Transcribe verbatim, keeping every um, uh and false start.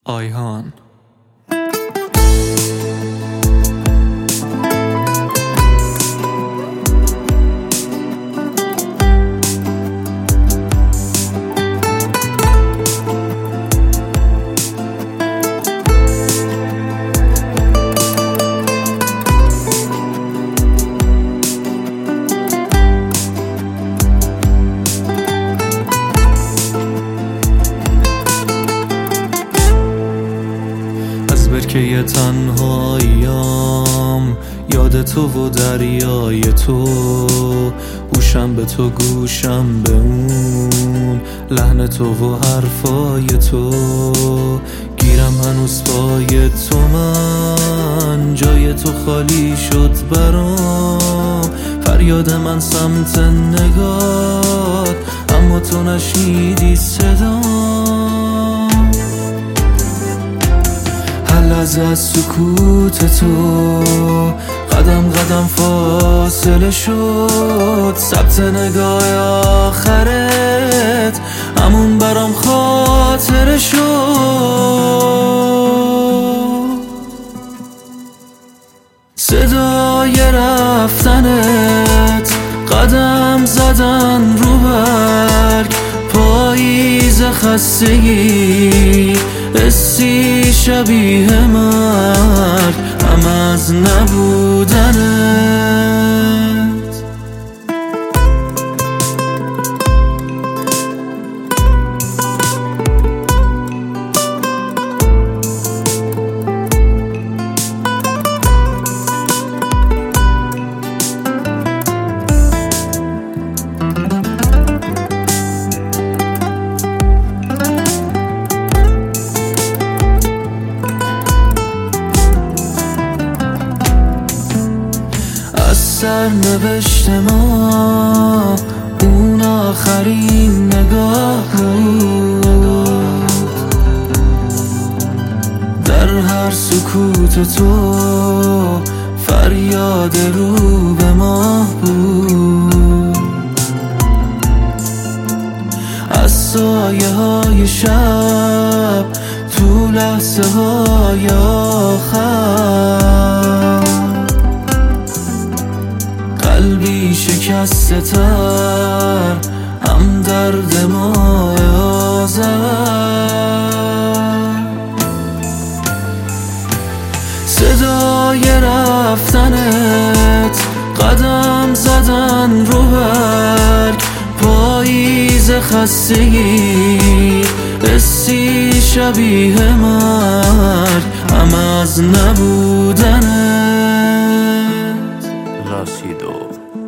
آیهان برکه تنهاییم یاد تو و دریای تو، گوشم به تو گوشم به اون لحن تو و حرفای تو، گیرم هنوز پای تو، من جای تو خالی شد برام، فریاد من سمت نگات اما تو نشنیدی صدام، لحظه از سکوت تو قدم قدم فاصله شد، ثبت نگاه آخرت همون برام خاطره شد، صدای رفتنت قدم زدن رو برگ، پاییز خستگی حسی شبیه مرگ، هم از نبودنت. سرنوشت ما اون آخرین نگاه بود، در هر سکوت تو فریاد رو به ماه بود، از سایه های شب تو لحظه های آخر قلبی شکسته تر هم درد ماه آذر، صدای رفتنت قدم زدن رو برگ، پاییز خستگی حسی شبیه مرگ، هم از نبودنت. La Sido